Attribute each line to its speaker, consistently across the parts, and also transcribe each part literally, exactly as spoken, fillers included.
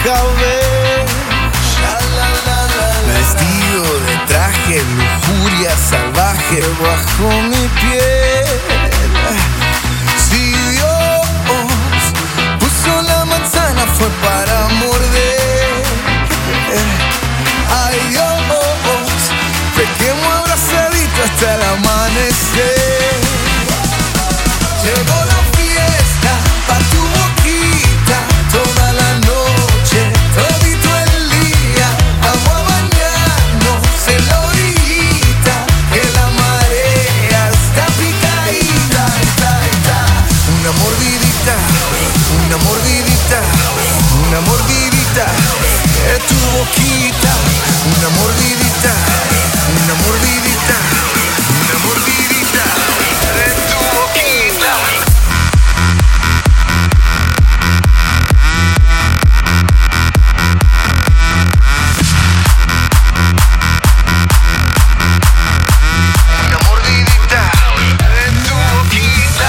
Speaker 1: deja ver. Vestido de traje, lujuria salvaje bajo mi piel. Si Dios puso la manzana fue para morder. Ay Dios, pequemos abrazadito hasta el amanecer. Llegó la fiesta pa' tu boquita, toda la noche, todito el día. Vamos a bañarnos en la orillita, que la marea está picadita, está, está. Una mordidita, una mordidita, una mordidita de tu boquita. Una mordidita, una mordidita, una mordidita de tu boquita. Una mordidita de tu boquita.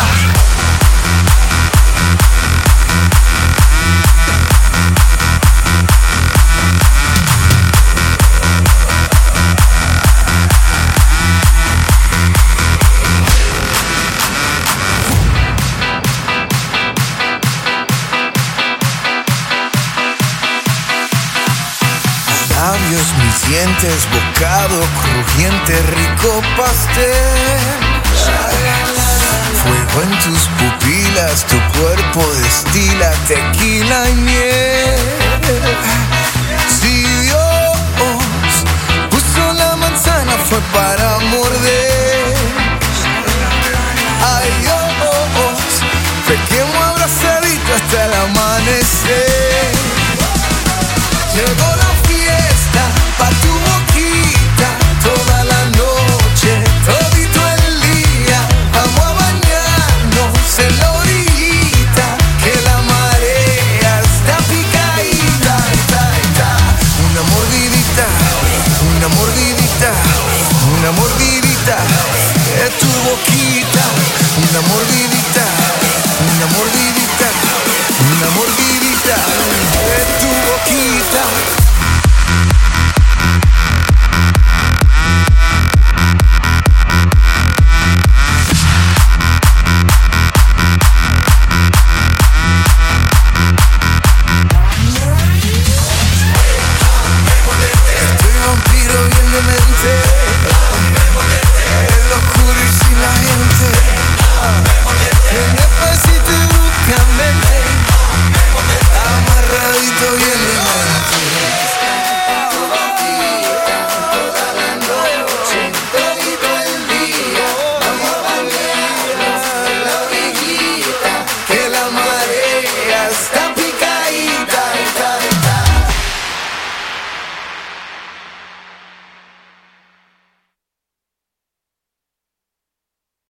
Speaker 1: Labios, mis dientes, bocado crujiente, rico pastel. Fuego en tus pupilas, tu cuerpo destila tequila y miel. Si Dios puso la manzana fue para morder. Ay Dios, pequemos abrazadito hasta el amanecer. Llegó la fiesta pa' tu boquita, toda la noche, todito el día. Vamos a bañarnos en la orillita, que la marea está picadita, está, está. Una mordidita, una mordidita, una mordidita de tu boquita. Una mordidita, una mordidita, una mordidita.